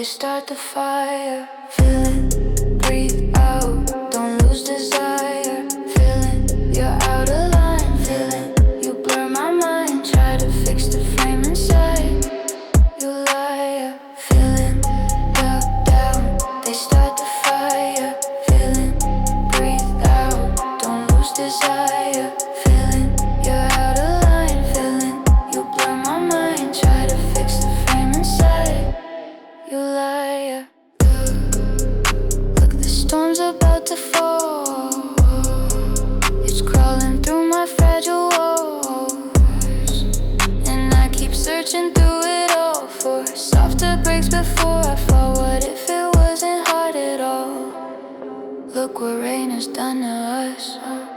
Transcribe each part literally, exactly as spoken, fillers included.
they start the fire. Feel it, breathe out, don't lose desire. Feeling you're out of line, feeling you blur my mind. Try to fix the frame inside, you liar. Feeling knocked down, they start the fire. Feeling breathe out, don't lose desire. Feeling you're out of line, feeling you blur my mind. Try to fix the frame inside, you liar. Look, the storm's about to fall. It's crawling through my fragile walls, and I keep searching through it all for softer breaks before I fall. What if it wasn't hard at all? Look what rain has done to us.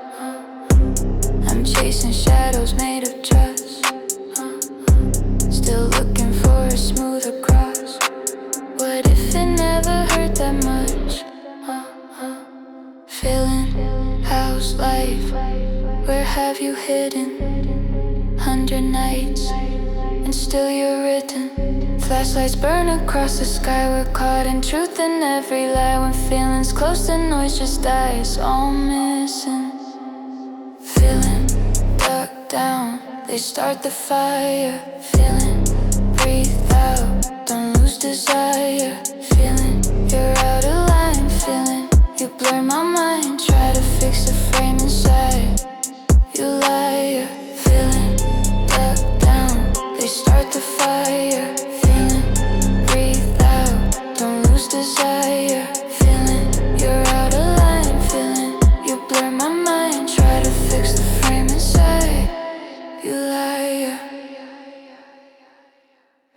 I'm chasing shadows made of trust, still looking for a smoother cross. What if it never hurt that much? Feeling house life, where have you hidden? Hundred nights, and still you're written. Flashlights burn across the sky, we're caught in truth in every lie. When feelings close, the noise just dies, all missing. Feeling dug down, they start the fire. Feeling breathe out, don't lose desire. Feeling you're out of line, feeling you blur my mind. Try to fix the frame inside, you lie.